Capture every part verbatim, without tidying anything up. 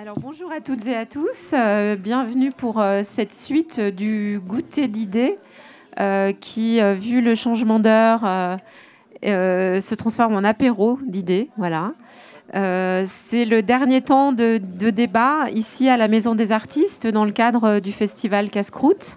Alors bonjour à toutes et à tous, euh, bienvenue pour euh, cette suite du goûter d'idées euh, qui, euh, vu le changement d'heure, euh, euh, se transforme en apéro d'idées. Voilà. Euh, c'est le dernier temps de, de débat ici à la Maison des Artistes dans le cadre du festival Casse-Croûte.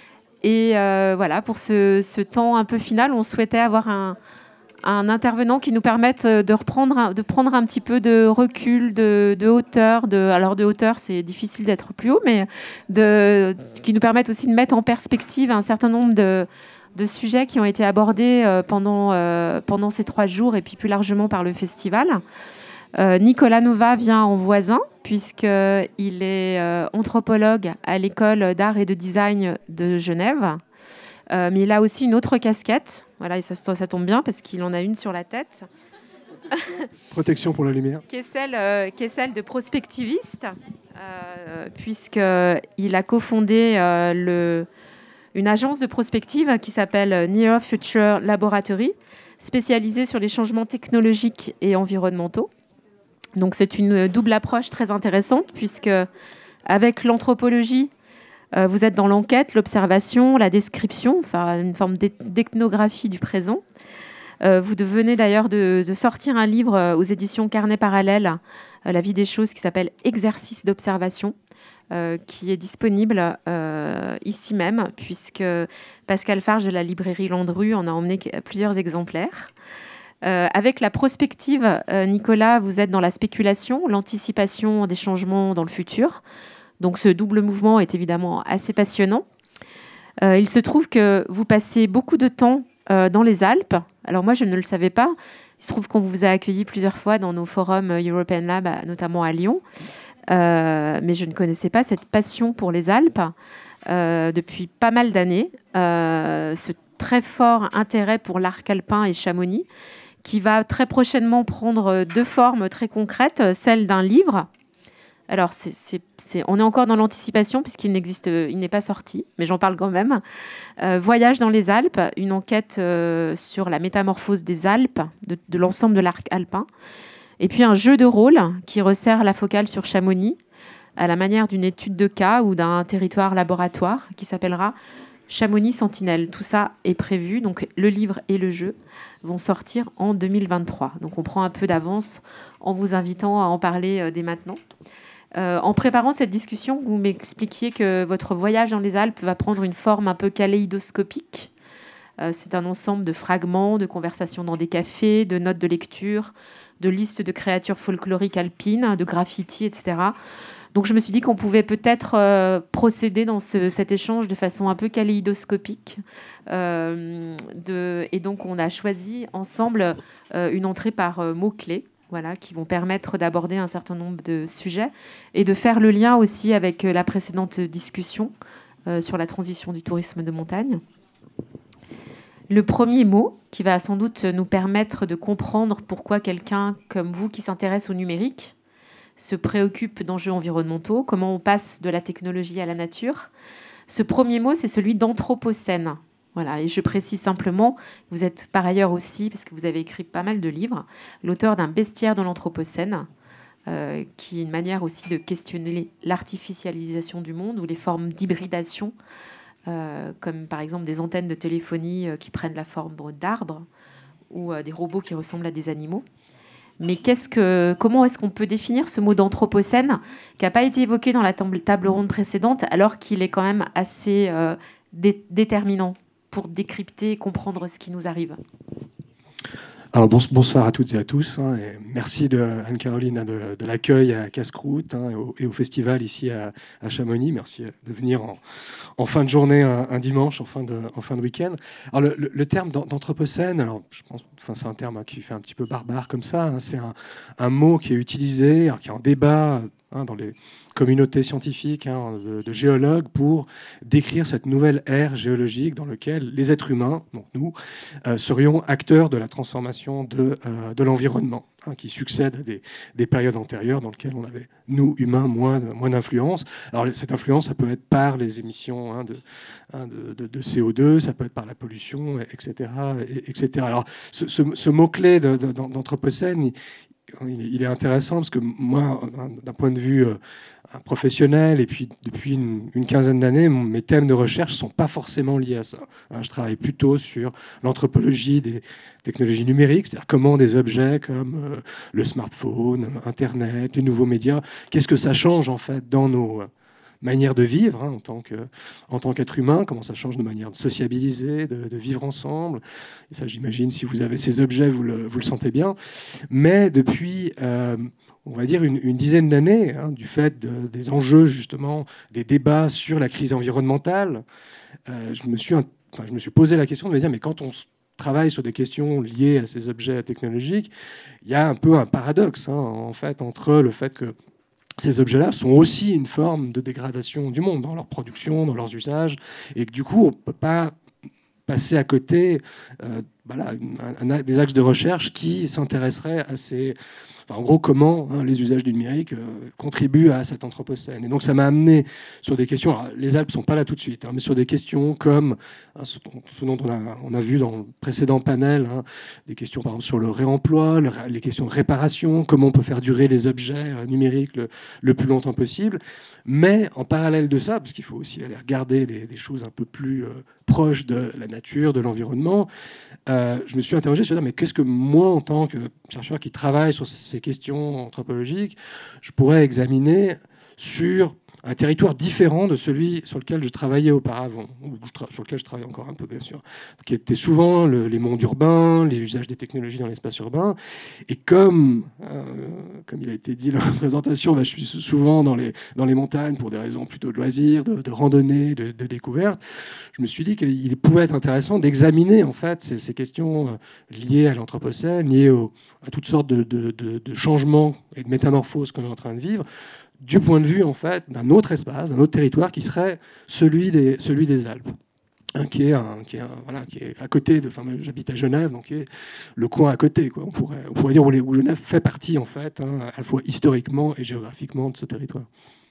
Et euh, voilà, pour ce, ce temps un peu final, on souhaitait avoir un, un intervenant qui nous permette de reprendre, de prendre un petit peu de recul, de, de hauteur. De, alors de hauteur, c'est difficile d'être plus haut, mais de, qui nous permette aussi de mettre en perspective un certain nombre de, de sujets qui ont été abordés euh, pendant, euh, pendant ces trois jours et puis plus largement par le festival. Euh, Nicolas Nova vient en voisin puisqu'il est euh, anthropologue à l'école d'art et de design de Genève. Euh, mais il a aussi une autre casquette. Voilà, et ça, ça tombe bien parce qu'il en a une sur la tête. Protection pour la lumière. qui, est celle, euh, qui est celle de prospectiviste, euh, puisqu'il a cofondé euh, le, une agence de prospective qui s'appelle Near Future Laboratory, spécialisée sur les changements technologiques et environnementaux. Donc c'est une double approche très intéressante, puisque avec l'anthropologie, Euh, vous êtes dans l'enquête, l'observation, la description, enfin une forme d'ethnographie du présent. Euh, vous venez d'ailleurs de, de sortir un livre aux éditions Carnet Parallèle, euh, La vie des choses, qui s'appelle Exercice d'observation, euh, qui est disponible euh, ici même, puisque Pascal Farge de la librairie Landru en a emmené plusieurs exemplaires. Euh, avec la prospective, euh, Nicolas, vous êtes dans la spéculation, l'anticipation des changements dans le futur. Donc ce double mouvement est évidemment assez passionnant. Euh, il se trouve que vous passez beaucoup de temps euh, dans les Alpes. Alors moi, je ne le savais pas. Il se trouve qu'on vous a accueilli plusieurs fois dans nos forums European Lab, notamment à Lyon. Euh, mais je ne connaissais pas cette passion pour les Alpes euh, depuis pas mal d'années. Euh, ce très fort intérêt pour l'arc alpin et Chamonix, qui va très prochainement prendre deux formes très concrètes, celle d'un livre. Alors, c'est, c'est, c'est, on est encore dans l'anticipation puisqu'il n'existe, il n'est pas sorti, mais j'en parle quand même. Euh, Voyage dans les Alpes, une enquête euh, sur la métamorphose des Alpes, de, de l'ensemble de l'arc alpin. Et puis un jeu de rôle qui resserre la focale sur Chamonix, à la manière d'une étude de cas ou d'un territoire laboratoire qui s'appellera Chamonix Sentinelle. Tout ça est prévu, donc le livre et le jeu vont sortir en deux mille vingt-trois. Donc on prend un peu d'avance en vous invitant à en parler euh, dès maintenant. Euh, en préparant cette discussion, vous m'expliquiez que votre voyage dans les Alpes va prendre une forme un peu kaléidoscopique. Euh, c'est un ensemble de fragments, de conversations dans des cafés, de notes de lecture, de listes de créatures folkloriques alpines, de graffitis, et cetera. Donc je me suis dit qu'on pouvait peut-être euh, procéder dans ce, cet échange de façon un peu kaléidoscopique. Euh, de, et donc on a choisi ensemble euh, une entrée par euh, mots-clés. Voilà, qui vont permettre d'aborder un certain nombre de sujets et de faire le lien aussi avec la précédente discussion euh, sur la transition du tourisme de montagne. Le premier mot, qui va sans doute nous permettre de comprendre pourquoi quelqu'un comme vous qui s'intéresse au numérique se préoccupe d'enjeux environnementaux, comment on passe de la technologie à la nature. Ce premier mot, c'est celui d'anthropocène. Voilà, et je précise simplement, vous êtes par ailleurs aussi, parce que vous avez écrit pas mal de livres, l'auteur d'un bestiaire de l'anthropocène, euh, qui est une manière aussi de questionner l'artificialisation du monde ou les formes d'hybridation, euh, comme par exemple des antennes de téléphonie euh, qui prennent la forme d'arbres ou euh, des robots qui ressemblent à des animaux. Mais qu'est-ce que, comment est-ce qu'on peut définir ce mot d'anthropocène qui n'a pas été évoqué dans la table ronde précédente, alors qu'il est quand même assez euh, dé- déterminant pour décrypter et comprendre ce qui nous arrive. Alors bonsoir à toutes et à tous. Hein, et merci de Anne-Caroline de, de l'accueil à Casse-Croûte hein, et, au, et au festival ici à, à Chamonix. Merci de venir en, en fin de journée, un, un dimanche, en fin de, en fin de week-end. Alors le, le, le terme d'anthropocène, alors je pense, enfin c'est un terme qui fait un petit peu barbare comme ça. Hein, c'est un, un mot qui est utilisé, alors, qui est en débat hein, dans les communautés scientifiques hein, de, de géologues pour décrire cette nouvelle ère géologique dans laquelle les êtres humains, donc nous, euh, serions acteurs de la transformation de, euh, de l'environnement. hein, qui succèdent à des, des périodes antérieures dans lesquelles on avait, nous, humains, moins, moins d'influence. Alors cette influence, ça peut être par les émissions hein, de, hein, de, de, de C O deux, ça peut être par la pollution, et cetera. Et, et cetera. Alors ce, ce, ce mot-clé de, de, d'Anthropocène, il, il est intéressant parce que moi, d'un point de vue professionnel, et puis depuis une, une quinzaine d'années, mes thèmes de recherche ne sont pas forcément liés à ça. Je travaille plutôt sur l'anthropologie des technologies numériques, c'est-à-dire comment des objets comme le smartphone, Internet, les nouveaux médias, qu'est-ce que ça change en fait dans nos manière de vivre hein, en tant que, en tant qu'être humain, comment ça change nos manières de sociabiliser, de, de vivre ensemble. Et ça, j'imagine, si vous avez ces objets, vous le, vous le sentez bien. Mais depuis, euh, on va dire, une, une dizaine d'années, hein, du fait de, des enjeux, justement, des débats sur la crise environnementale, euh, je, me suis, enfin, je me suis posé la question de me dire, mais quand on travaille sur des questions liées à ces objets technologiques, il y a un peu un paradoxe, hein, en fait, entre le fait que ces objets-là sont aussi une forme de dégradation du monde dans leur production, dans leurs usages, et que du coup, on ne peut pas passer à côté euh, voilà, un, un, des axes de recherche qui s'intéresseraient à ces... Enfin, en gros, comment hein, les usages du numérique euh, contribuent à cet anthropocène. Et donc, ça m'a amené sur des questions... Alors, les Alpes ne sont pas là tout de suite, hein, mais sur des questions comme hein, ce, ce dont on a, on a vu dans le précédent panel, hein, des questions, par exemple, sur le réemploi, le, les questions de réparation, comment on peut faire durer les objets euh, numériques le, le plus longtemps possible. Mais en parallèle de ça, parce qu'il faut aussi aller regarder des, des choses un peu plus euh, proches de la nature, de l'environnement, euh, je me suis interrogé sur mais qu'est-ce que moi, en tant que chercheur qui travaille sur ces questions anthropologiques, je pourrais examiner sur un territoire différent de celui sur lequel je travaillais auparavant, ou sur lequel je travaille encore un peu, bien sûr, qui était souvent le, les mondes urbains, les usages des technologies dans l'espace urbain. Et comme, euh, comme il a été dit dans la présentation, bah, je suis souvent dans les, dans les montagnes pour des raisons plutôt de loisirs, de, de randonnée, de, de découverte, je me suis dit qu'il pouvait être intéressant d'examiner en fait, ces, ces questions liées à l'Anthropocène, liées au, à toutes sortes de, de, de, de changements et de métamorphoses qu'on est en train de vivre, du point de vue en fait d'un autre espace, d'un autre territoire qui serait celui des, celui des Alpes, hein, qui, est un, qui, est un, voilà, qui est à côté de. Enfin, j'habite à Genève, donc qui est le coin à côté, quoi. On pourrait, on pourrait dire où, les, où Genève fait partie en fait, hein, à la fois historiquement et géographiquement de ce territoire.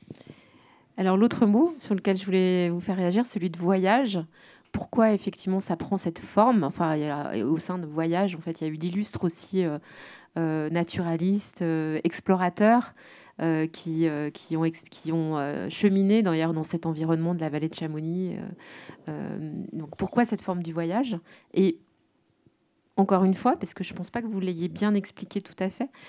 Alors l'autre mot sur lequel je voulais vous faire réagir, celui de voyage. Pourquoi effectivement ça prend cette forme? Enfin, il y a, au sein de voyage, en fait, il y a eu d'illustres aussi euh, euh, naturalistes, euh, explorateurs. Euh, qui, euh, qui ont, ex- qui ont euh, cheminé dans, dans cet environnement de la vallée de Chamonix. Euh, euh, donc pourquoi cette forme du voyage? Et encore une fois, parce que je ne pense pas que vous l'ayez bien expliqué tout à fait,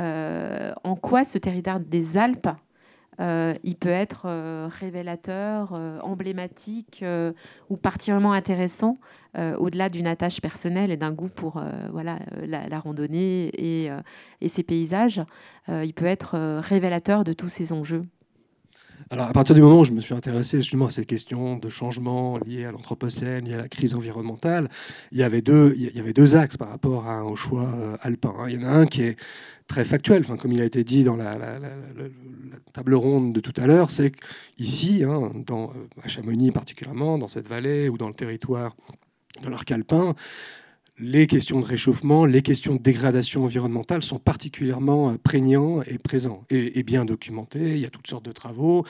euh, en quoi ce territoire des Alpes, euh, il peut être euh, révélateur, euh, emblématique euh, ou particulièrement intéressant euh, au-delà d'une attache personnelle et d'un goût pour euh, voilà, la, la randonnée et, euh, et ses paysages. Euh, il peut être euh, révélateur de tous ces enjeux. Alors, à partir du moment où je me suis intéressé justement à ces questions de changement liées à l'Anthropocène, liées à la crise environnementale, il y avait deux, il y avait deux axes par rapport à, au choix euh, alpin. Il y en a un qui est très factuel, enfin, comme il a été dit dans la, la, la, la, la table ronde de tout à l'heure, c'est qu'ici, hein, dans, à Chamonix particulièrement, dans cette vallée ou dans le territoire de l'arc alpin, les questions de réchauffement, les questions de dégradation environnementale sont particulièrement prégnants et présents et, et bien documentés. Il y a toutes sortes de travaux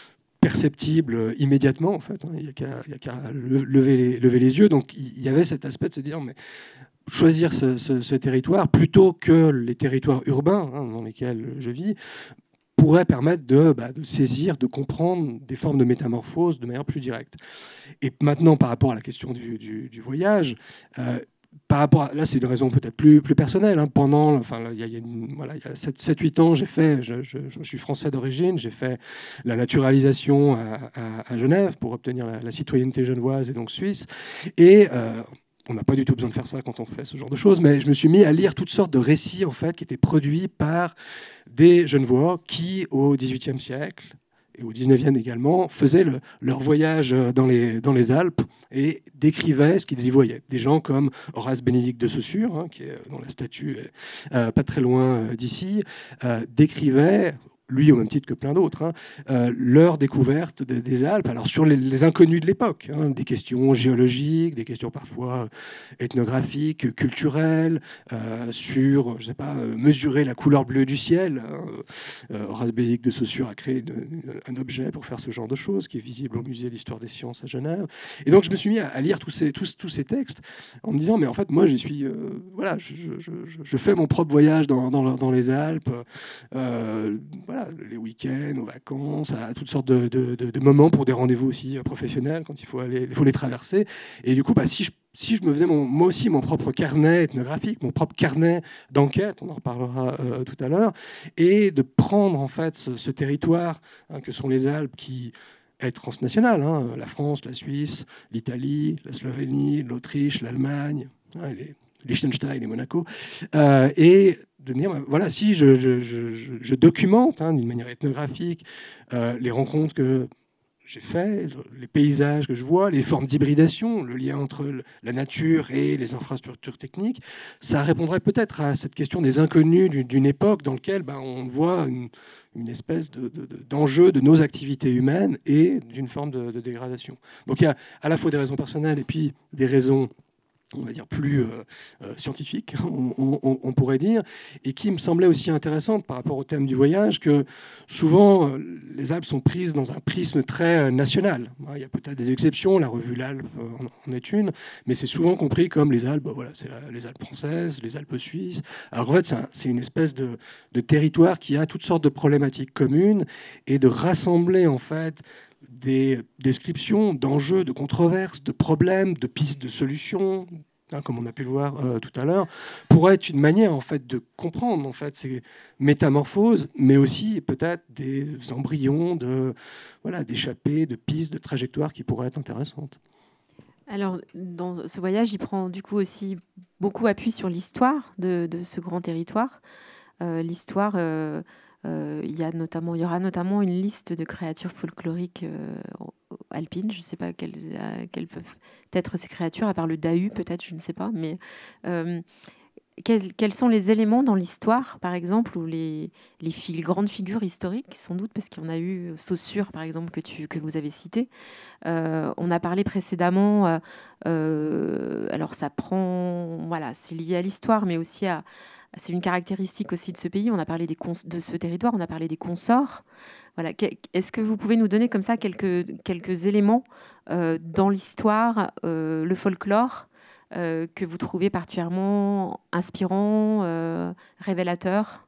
perceptibles immédiatement, en fait. Il n'y a qu'à, il y a qu'à lever, les, lever les yeux. Donc il y avait cet aspect de se dire, mais choisir ce, ce, ce territoire plutôt que les territoires urbains hein, dans lesquels je vis pourrait permettre de, bah, de saisir, de comprendre des formes de métamorphose de manière plus directe. Et maintenant, par rapport à la question du, du, du voyage, euh, par rapport à, là, c'est une raison peut-être plus, plus personnelle. Hein. Pendant, enfin, il y a, il y a, une, voilà, il y a sept huit ans, j'ai fait, je, je, je suis français d'origine, j'ai fait la naturalisation à, à, à Genève pour obtenir la, la citoyenneté genevoise et donc suisse. Et euh, on n'a pas du tout besoin de faire ça quand on fait ce genre de choses, mais je me suis mis à lire toutes sortes de récits en fait, qui étaient produits par des Genevois qui, au dix-huitième siècle, et au dix-neuvième également, faisaient le, leur voyage dans les, dans les Alpes et décrivaient ce qu'ils y voyaient. Des gens comme Horace Bénédicte de Saussure, hein, qui est, dont la statue est euh, pas très loin d'ici, euh, décrivaient lui au même titre que plein d'autres, hein, euh, leur découverte de, des Alpes, alors sur les, les inconnus de l'époque, hein, des questions géologiques, des questions parfois ethnographiques, culturelles, euh, sur, je sais pas, euh, mesurer la couleur bleue du ciel. Hein. Euh, Horace Bézique de Saussure a créé une, une, un objet pour faire ce genre de choses, qui est visible au Musée d'Histoire des Sciences à Genève. Et donc je me suis mis à, à lire tous ces, tous, tous ces textes en me disant, mais en fait, moi, j'y suis, euh, voilà, je, je, je, je fais mon propre voyage dans, dans, dans les Alpes, euh, voilà, les week-ends, aux vacances, à toutes sortes de, de, de, de moments pour des rendez-vous aussi professionnels quand il faut, aller, il faut les traverser. Et du coup, bah, si, je, si je me faisais mon, moi aussi mon propre carnet ethnographique, mon propre carnet d'enquête, on en reparlera euh, tout à l'heure, et de prendre en fait ce, ce territoire hein, que sont les Alpes qui est transnational, hein, la France, la Suisse, l'Italie, la Slovénie, l'Autriche, l'Allemagne, hein, les Liechtenstein et Monaco, euh, et de dire, voilà, si je, je, je, je documente hein, d'une manière ethnographique euh, les rencontres que j'ai faites, les paysages que je vois, les formes d'hybridation, le lien entre la nature et les infrastructures techniques, ça répondrait peut-être à cette question des inconnus d'une époque dans laquelle ben, on voit une, une espèce de, de, de, d'enjeu de nos activités humaines et d'une forme de, de dégradation. Donc il y a à la fois des raisons personnelles et puis des raisons, on va dire, plus euh, euh, scientifique, on, on, on pourrait dire, et qui me semblait aussi intéressante par rapport au thème du voyage, que souvent, euh, les Alpes sont prises dans un prisme très euh, national. Il y a peut-être des exceptions, la revue L'Alpe euh, en est une, mais c'est souvent compris comme les Alpes, bah, voilà, c'est la, les Alpes françaises, les Alpes suisses. Alors en fait, c'est, un, c'est une espèce de, de territoire qui a toutes sortes de problématiques communes, et de rassembler, en fait, des descriptions d'enjeux, de controverses, de problèmes, de pistes de solutions, hein, comme on a pu le voir euh, tout à l'heure, pourrait être une manière en fait de comprendre en fait ces métamorphoses, mais aussi peut-être des embryons de voilà d'échappées, de pistes, de trajectoires qui pourraient être intéressantes. Alors, dans ce voyage, il prend du coup aussi beaucoup appui sur l'histoire de, de ce grand territoire. Euh, l'histoire. Euh, Euh, il, y a notamment, il y aura notamment une liste de créatures folkloriques euh, alpines. Je ne sais pas quelles, quelles peuvent être ces créatures, à part le dahu peut-être, je ne sais pas. Mais euh, quels, quels sont les éléments dans l'histoire, par exemple, ou les, les, les grandes figures historiques, sans doute, parce qu'il y en a eu Saussure, par exemple, que, tu, que vous avez cité. Euh, on a parlé précédemment, euh, euh, alors ça prend, voilà, c'est lié à l'histoire, mais aussi à c'est une caractéristique aussi de ce pays. On a parlé des cons- de ce territoire, on a parlé des consorts. Voilà. Est-ce que vous pouvez nous donner comme ça quelques, quelques éléments euh, dans l'histoire, euh, le folklore, euh, que vous trouvez particulièrement inspirant, euh, révélateur ?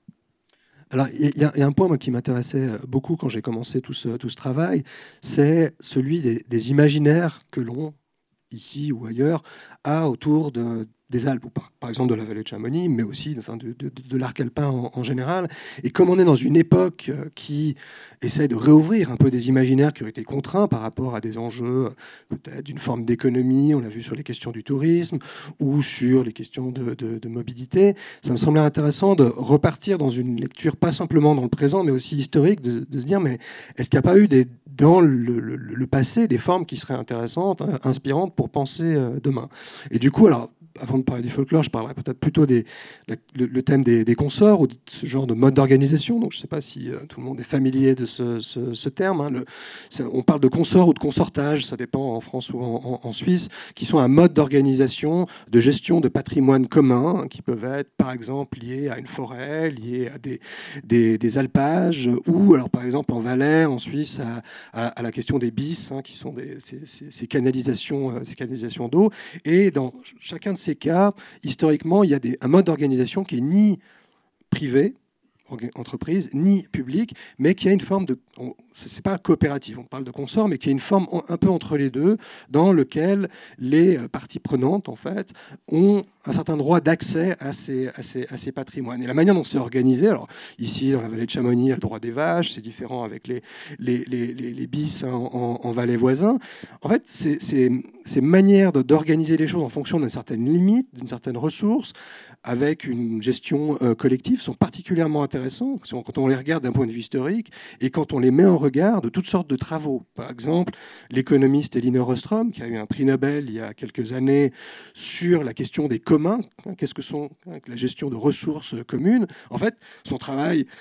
Alors, il y, y a un point moi, qui m'intéressait beaucoup quand j'ai commencé tout ce, tout ce travail, c'est celui des, des imaginaires que l'on, ici ou ailleurs, a autour de des Alpes, ou par, par exemple de la vallée de Chamonix, mais aussi enfin, de, de, de l'arc alpin en, en général. Et comme on est dans une époque qui essaie de réouvrir un peu des imaginaires qui ont été contraints par rapport à des enjeux peut-être d'une forme d'économie, on l'a vu sur les questions du tourisme, ou sur les questions de, de, de mobilité, ça me semblait intéressant de repartir dans une lecture, pas simplement dans le présent, mais aussi historique, de, de se dire, mais est-ce qu'il n'y a pas eu des, dans le, le, le passé des formes qui seraient intéressantes, hein, inspirantes pour penser demain ? Et du coup, alors, avant de parler du folklore, je parlerai peut-être plutôt des la, le, le thème des, des consorts ou de ce genre de mode d'organisation. Donc, je ne sais pas si euh, tout le monde est familier de ce, ce, ce terme. Hein. Le, on parle de consort ou de consortage, ça dépend en France ou en, en, en Suisse, qui sont un mode d'organisation, de gestion de patrimoine commun, hein, qui peuvent être, par exemple, liés à une forêt, liés à des, des, des alpages, ou, alors, par exemple, en Valais, en Suisse, à, à, à la question des bis, hein, qui sont des, ces, ces, ces canalisations, euh, ces canalisations d'eau. Et dans chacun de ces cas, historiquement, il y a des, un mode d'organisation qui est ni privé, entreprise, ni public, mais qui a une forme de... C'est pas coopérative, on parle de consort, mais qui a une forme un peu entre les deux, dans lequel les parties prenantes, en fait, ont un certain droit d'accès à ces, à, ces, à ces patrimoines. Et la manière dont c'est organisé, alors ici, dans la vallée de Chamonix, il y a le droit des vaches, c'est différent avec les, les, les, les, les bis en, en, en vallée voisin. En fait, c'est, c'est, ces manières de, d'organiser les choses en fonction d'une certaine limite, d'une certaine ressource, avec une gestion euh, collective, sont particulièrement intéressants quand on les regarde d'un point de vue historique et quand on les met en regard de toutes sortes de travaux. Par exemple, l'économiste Elinor Ostrom, qui a eu un prix Nobel il y a quelques années sur la question des communs, hein, qu'est-ce que sont hein, la gestion de ressources communes. En fait, son travail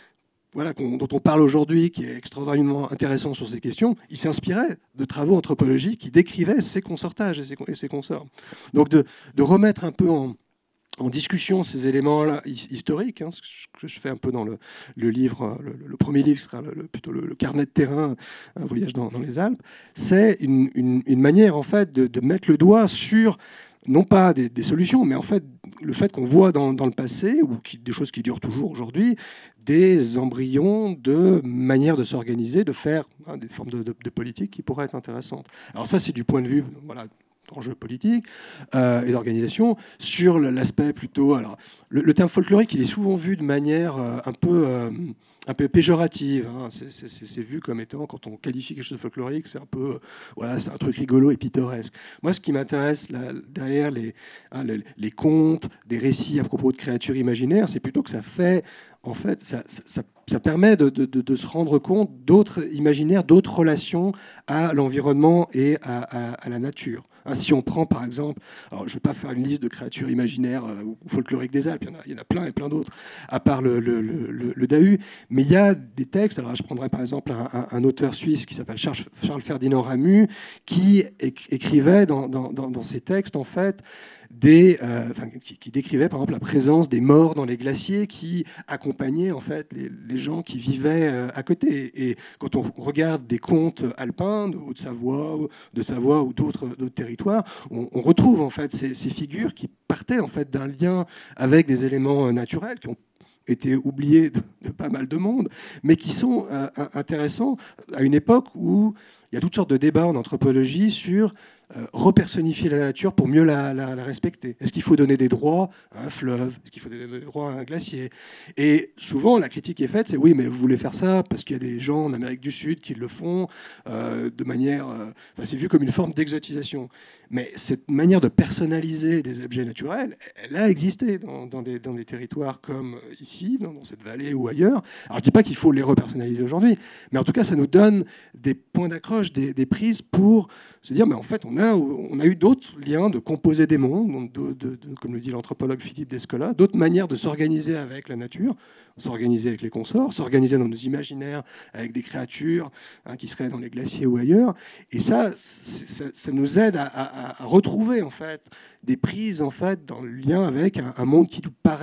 voilà, qu'on, dont on parle aujourd'hui, qui est extraordinairement intéressant sur ces questions, il s'inspirait de travaux anthropologiques qui décrivaient ces consortages et ces, et ces consorts. Donc de, de remettre un peu en, en discussion ces éléments-là historiques, hein, ce que je fais un peu dans le, le livre, le, le premier livre sera le, le, plutôt le, le carnet de terrain, un voyage dans, dans les Alpes, c'est une, une, une manière en fait de, de mettre le doigt sur non pas des, des solutions, mais en fait le fait qu'on voit dans, dans le passé, ou qui, des choses qui durent toujours aujourd'hui, des embryons de manières de s'organiser, de faire hein, des formes de, de, de politique qui pourraient être intéressantes. Alors ça, c'est du point de vue voilà, d'enjeux politiques euh, et d'organisation. Sur l'aspect plutôt... Alors, le, le terme folklorique, il est souvent vu de manière euh, un peu... Euh, un peu péjorative, hein. C'est vu comme étant, quand on qualifie quelque chose de folklorique, c'est un peu, euh, voilà, c'est un truc rigolo et pittoresque. Moi, ce qui m'intéresse derrière les, hein, les, les contes, des récits à propos de créatures imaginaires, c'est plutôt que ça fait, en fait, ça, ça, ça permet de, de, de, de se rendre compte d'autres imaginaires, d'autres relations à l'environnement et à, à, à la nature. Hein, si on prend par exemple, alors je ne vais pas faire une liste de créatures imaginaires euh, ou folkloriques des Alpes, il y en a, il y en a plein et plein d'autres, à part le, le, le, le Dahu, mais il y a des textes, alors je prendrais par exemple un, un, un auteur suisse qui s'appelle Charles, Charles Ferdinand Ramu, qui écrivait dans, dans, dans, dans ses textes en fait, Des, euh, enfin, qui, qui décrivait par exemple la présence des morts dans les glaciers qui accompagnaient en fait les, les gens qui vivaient euh, à côté. Et quand on regarde des contes alpins de Haute-Savoie, de Savoie ou d'autres territoires, on, on retrouve en fait ces, ces figures qui partaient en fait d'un lien avec des éléments naturels qui ont été oubliés de, de pas mal de monde, mais qui sont euh, intéressants à une époque où il y a toutes sortes de débats en anthropologie sur Euh, repersonnifier la nature pour mieux la, la, la respecter. Est-ce qu'il faut donner des droits à un fleuve? Est-ce qu'il faut donner des droits à un glacier? Et souvent, la critique est faite, c'est oui, mais vous voulez faire ça parce qu'il y a des gens en Amérique du Sud qui le font euh, de manière... Euh, enfin, c'est vu comme une forme d'exotisation. Mais cette manière de personnaliser des objets naturels, elle a existé dans, dans, des, dans des territoires comme ici, dans, dans cette vallée ou ailleurs. Alors, je ne dis pas qu'il faut les repersonnaliser aujourd'hui, mais en tout cas, ça nous donne des points d'accroche, des, des prises pour se dire, mais en fait, on a, on a eu d'autres liens de composer des mondes, de, de, de, comme le dit l'anthropologue Philippe Descola, d'autres manières de s'organiser avec la nature, s'organiser avec les consorts, s'organiser dans nos imaginaires avec des créatures hein, qui seraient dans les glaciers ou ailleurs. Et ça, ça, ça nous aide à, à, à retrouver en fait des prises en fait dans le lien avec un, un monde qui nous paraît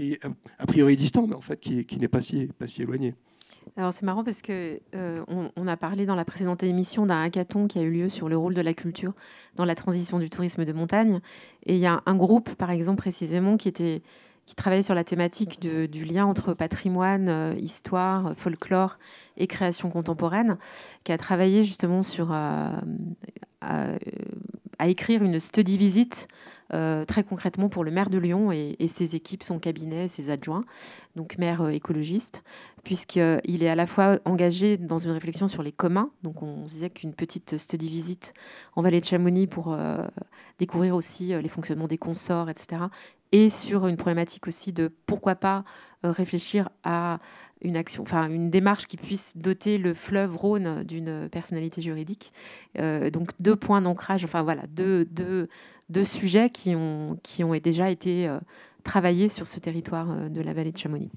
a priori distant, mais en fait qui, qui n'est pas si, pas si éloigné. Alors c'est marrant parce que euh, on, on a parlé dans la précédente émission d'un hackathon qui a eu lieu sur le rôle de la culture dans la transition du tourisme de montagne. Et il y a un groupe, par exemple, précisément, qui était qui travaillait sur la thématique de, du lien entre patrimoine, euh, histoire, folklore et création contemporaine, qui a travaillé justement sur euh, à, à écrire une study visit euh, très concrètement pour le maire de Lyon et, et ses équipes, son cabinet, ses adjoints, donc maire euh, écologiste, puisqu'il est à la fois engagé dans une réflexion sur les communs. Donc on se disait qu'une petite study visit en vallée de Chamonix pour euh, découvrir aussi euh, les fonctionnements des consorts, et cetera, et sur une problématique aussi de pourquoi pas euh, réfléchir à une action, enfin une démarche qui puisse doter le fleuve Rhône d'une personnalité juridique. Euh, donc deux points d'ancrage, enfin voilà, deux, deux, deux sujets qui ont, qui ont déjà été euh, travaillés sur ce territoire euh, de la vallée de Chamonix.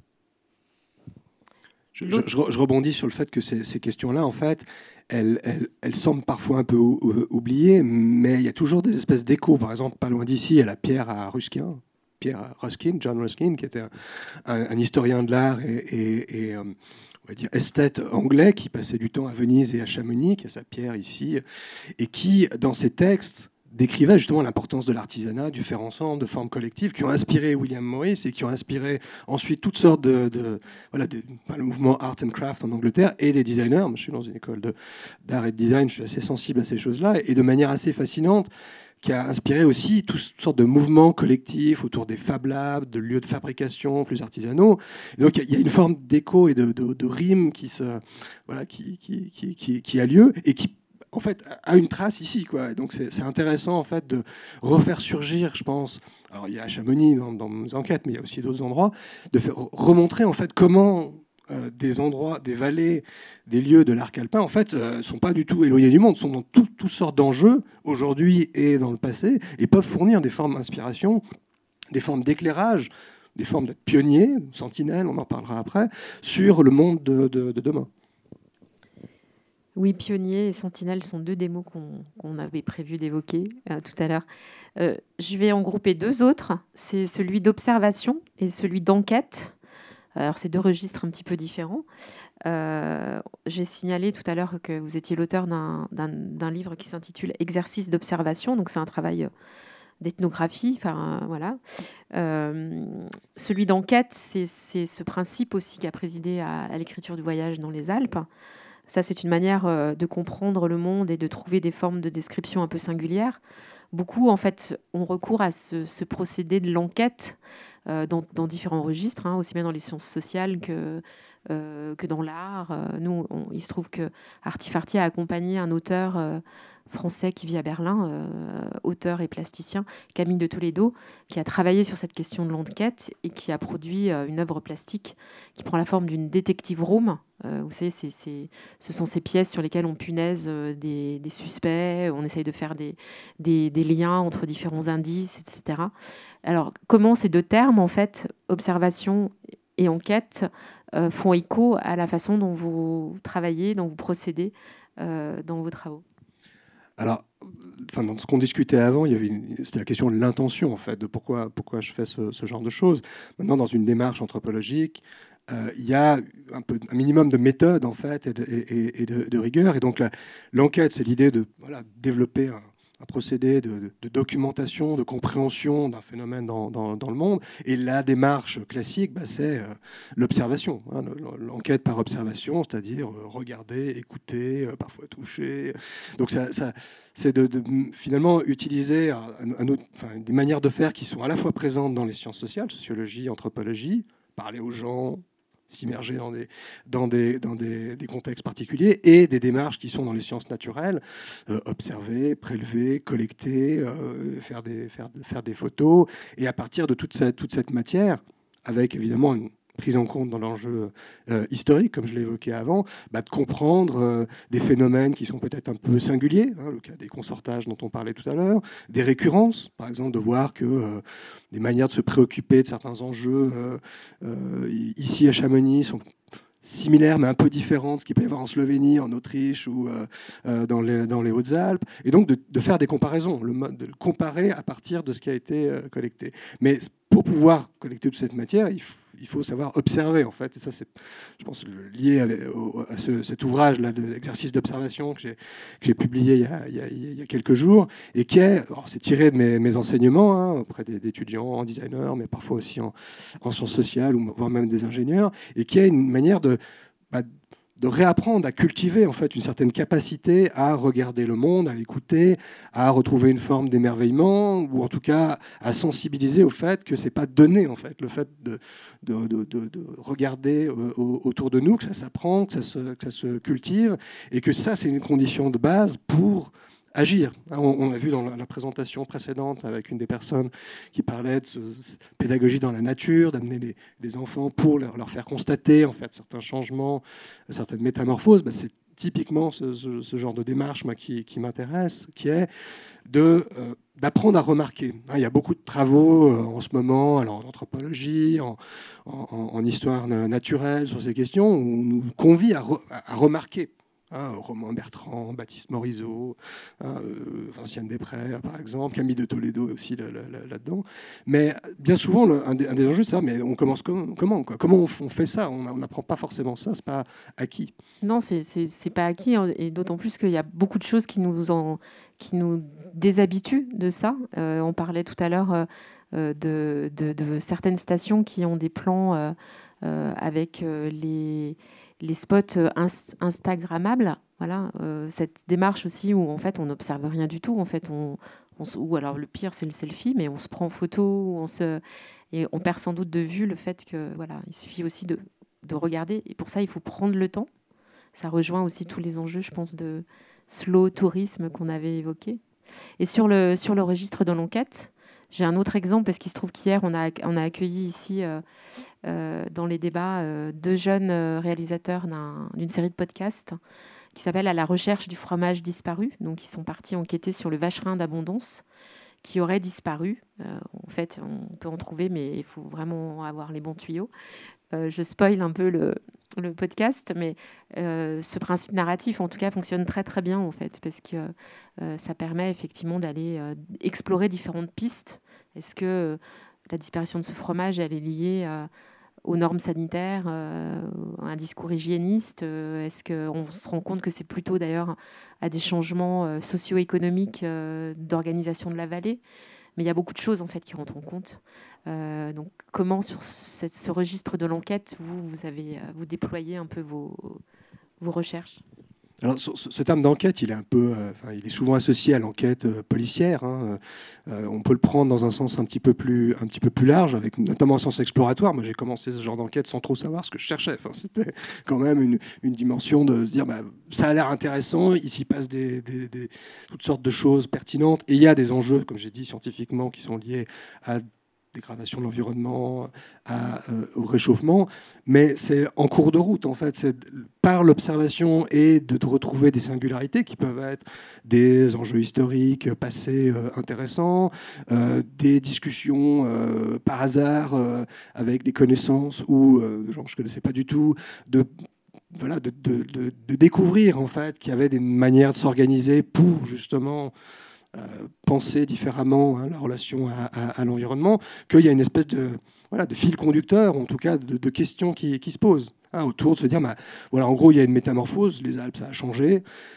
Je, je, je rebondis sur le fait que ces, ces questions-là, en fait, elles, elles, elles semblent parfois un peu ou, ou, oubliées, mais il y a toujours des espèces d'échos. Par exemple, pas loin d'ici, il y a la pierre à Ruskin, Pierre Ruskin, John Ruskin, qui était un, un, un historien de l'art et, et, et on va dire esthète anglais qui passait du temps à Venise et à Chamonix, qui a sa pierre ici, et qui, dans ses textes, décrivait justement l'importance de l'artisanat, du faire ensemble, de formes collectives, qui ont inspiré William Morris et qui ont inspiré ensuite toutes sortes de... de voilà, de, enfin, le mouvement Art and Craft en Angleterre et des designers. Moi, je suis dans une école d'art et de design, je suis assez sensible à ces choses-là, et de manière assez fascinante, qui a inspiré aussi toutes sortes de mouvements collectifs autour des Fab Labs, de lieux de fabrication plus artisanaux. Et donc il y a une forme d'écho et de, de, de rime qui, se, voilà, qui, qui, qui, qui, qui a lieu et qui en fait, a une trace ici, quoi. Donc c'est intéressant en fait de refaire surgir, je pense. Alors il y a Chamonix dans, dans mes enquêtes, mais il y a aussi d'autres endroits, de faire remontrer en fait comment euh, des endroits, des vallées, des lieux de l'arc alpin, en fait, euh, sont pas du tout éloignés du monde, sont dans tout, toutes sortes d'enjeux aujourd'hui et dans le passé, et peuvent fournir des formes d'inspiration, des formes d'éclairage des formes d'être pionnier, sentinelle, on en parlera après, sur le monde de, de, de demain. Oui, pionnier et sentinelle sont deux des mots qu'on qu'on avait prévu d'évoquer euh, tout à l'heure. Euh, je vais en grouper deux autres. C'est celui d'observation et celui d'enquête. Alors, c'est deux registres un petit peu différents. Euh, j'ai signalé tout à l'heure que vous étiez l'auteur d'un, d'un, d'un livre qui s'intitule Exercice d'observation. Donc, c'est un travail d'ethnographie. Enfin, euh, voilà. Euh, celui d'enquête, c'est, c'est ce principe aussi qui a présidé à, à l'écriture du voyage dans les Alpes. Ça, c'est une manière euh, de comprendre le monde et de trouver des formes de description un peu singulières. Beaucoup, en fait, ont recours à ce, ce procédé de l'enquête euh, dans, dans différents registres, hein, aussi bien dans les sciences sociales que, euh, que dans l'art. Euh, nous, on, il se trouve que Artifarty a accompagné un auteur euh, français qui vit à Berlin, euh, auteur et plasticien, Camille de Toledo, qui a travaillé sur cette question de l'enquête et qui a produit euh, une œuvre plastique qui prend la forme d'une detective room. Euh, vous savez, c'est, c'est, ce sont ces pièces sur lesquelles on punaise euh, des, des suspects, on essaye de faire des, des, des liens entre différents indices, et cetera. Alors, comment ces deux termes, en fait, observation et enquête, euh, font écho à la façon dont vous travaillez, dont vous procédez euh, dans vos travaux? Alors, enfin, dans ce qu'on discutait avant, il y avait une, c'était la question de l'intention, en fait, de pourquoi, pourquoi je fais ce, ce genre de choses. Maintenant, dans une démarche anthropologique, euh, il y a un, peu, un minimum de méthode, en fait, et de, et, et de, de rigueur. Et donc, la, l'enquête, c'est l'idée de voilà, développer un, un procédé de, de, de documentation, de compréhension d'un phénomène dans, dans, dans le monde. Et la démarche classique, bah, c'est euh, l'observation, hein, l'enquête par observation, c'est-à-dire euh, regarder, écouter, euh, parfois toucher. Donc ça, ça, c'est de, de finalement utiliser un, un autre, enfin, des manières de faire qui sont à la fois présentes dans les sciences sociales, sociologie, anthropologie, parler aux gens, s'immerger dans, des, dans, des, dans des, des contextes particuliers, et des démarches qui sont dans les sciences naturelles, euh, observer, prélever, collecter, euh, faire, des, faire, faire des photos, et à partir de toute cette, toute cette matière, avec évidemment une prise en compte dans l'enjeu euh, historique, comme je l'ai évoqué avant, bah, de comprendre euh, des phénomènes qui sont peut-être un peu singuliers, hein, le cas des consortages dont on parlait tout à l'heure, des récurrences, par exemple, de voir que euh, les manières de se préoccuper de certains enjeux euh, euh, ici à Chamonix sont similaires mais un peu différentes, ce qu'il peut y avoir en Slovénie, en Autriche ou euh, euh, dans, les, dans les Hautes-Alpes, et donc de, de faire des comparaisons, le mode, de le comparer à partir de ce qui a été euh, collecté. Mais pour pouvoir collecter toute cette matière, il faut il faut savoir observer, en fait. Et ça, c'est, je pense, lié à, à ce, cet ouvrage-là d'exercice d'observation que j'ai, que j'ai publié il y, a, il, y a, il y a quelques jours, et qui est, alors c'est tiré de mes, mes enseignements hein, auprès des, d'étudiants en designer, mais parfois aussi en, en sciences sociales, ou voire même des ingénieurs, et qui est une manière de... Bah, de réapprendre à cultiver en fait une certaine capacité à regarder le monde, à l'écouter, à retrouver une forme d'émerveillement, ou en tout cas à sensibiliser au fait que c'est pas donné en fait, le fait de, de, de, de, de regarder autour de nous, que ça s'apprend, que ça se, que ça se cultive, et que ça c'est une condition de base pour agir. On l'a vu dans la présentation précédente avec une des personnes qui parlait de pédagogie dans la nature, d'amener les, les enfants pour leur, leur faire constater en fait certains changements, certaines métamorphoses. Ben, c'est typiquement ce, ce, ce genre de démarche moi, qui, qui m'intéresse, qui est de, euh, d'apprendre à remarquer. Il y a beaucoup de travaux euh, en ce moment, alors en anthropologie, en, en, en histoire naturelle sur ces questions, où on nous convie à, re, à remarquer. Hein, Romain Bertrand, Baptiste Morisot, hein, euh, Vinciane Després, par exemple, Camille de Toledo aussi là, là, là, là-dedans. Mais bien souvent, le, un, des, un des enjeux, c'est ça, mais on commence com- comment quoi Comment on, on fait ça On n'apprend pas forcément ça, c'est pas acquis. Non, c'est, c'est, c'est pas acquis, et d'autant plus qu'il y a beaucoup de choses qui nous, en, qui nous déshabituent de ça. Euh, on parlait tout à l'heure euh, de, de, de certaines stations qui ont des plans euh, euh, avec euh, les... les spots inst- instagrammables, voilà, euh, cette démarche aussi où en fait on n'observe rien du tout, en fait on, on se, ou alors le pire c'est le selfie, mais on se prend en photo, on se, et on perd sans doute de vue le fait que voilà, il suffit aussi de, de regarder, et pour ça il faut prendre le temps. Ça rejoint aussi tous les enjeux, je pense, de slow tourisme qu'on avait évoqué. Et sur le sur le registre de l'enquête, j'ai un autre exemple parce qu'il se trouve qu'hier on a on a accueilli ici euh, Euh, dans les débats euh, deux jeunes euh, réalisateurs d'un, d'une série de podcasts qui s'appelle « À la recherche du fromage disparu ». Donc, ils sont partis enquêter sur le vacherin d'abondance, qui auraient disparu. Euh, en fait, on peut en trouver, mais il faut vraiment avoir les bons tuyaux. Euh, je spoil un peu le, le podcast, mais euh, ce principe narratif, en tout cas, fonctionne très très bien, en fait, parce que euh, ça permet effectivement d'aller euh, explorer différentes pistes. Est-ce que euh, la disparition de ce fromage, elle est liée à aux normes sanitaires, euh, un discours hygiéniste? euh, Est-ce qu'on se rend compte que c'est plutôt d'ailleurs à des changements euh, socio-économiques euh, d'organisation de la vallée? Mais il y a beaucoup de choses en fait qui rentrent en compte. Euh, donc, comment sur ce, ce registre de l'enquête vous vous avez vous déployez un peu vos, vos recherches? Alors, ce, ce terme d'enquête, il est un peu, euh, enfin, il est souvent associé à l'enquête euh, policière. Hein. Euh, on peut le prendre dans un sens un petit peu plus, un petit peu plus large, avec notamment un sens exploratoire. Moi, j'ai commencé ce genre d'enquête sans trop savoir ce que je cherchais. Enfin, c'était quand même une, une dimension de se dire, bah, ça a l'air intéressant. Il s'y passe des, des, des, toutes sortes de choses pertinentes, et il y a des enjeux, comme j'ai dit, scientifiquement, qui sont liés à dégradation de l'environnement, à, euh, au réchauffement, mais c'est en cours de route, en fait. C'est par l'observation et de, de retrouver des singularités qui peuvent être des enjeux historiques passés euh, intéressants, euh, des discussions euh, par hasard euh, avec des connaissances ou euh, de gens que je ne connaissais pas du tout, de voilà, de, de, de, de découvrir en fait qu'il y avait des manières de s'organiser pour justement Euh, penser différemment hein, la relation à, à, à l'environnement, qu'il y a une espèce de, voilà, de fil conducteur, en tout cas de, de questions qui, qui se posent hein, autour de se dire, bah, voilà, en gros, il y a une métamorphose, les Alpes, ça a changé,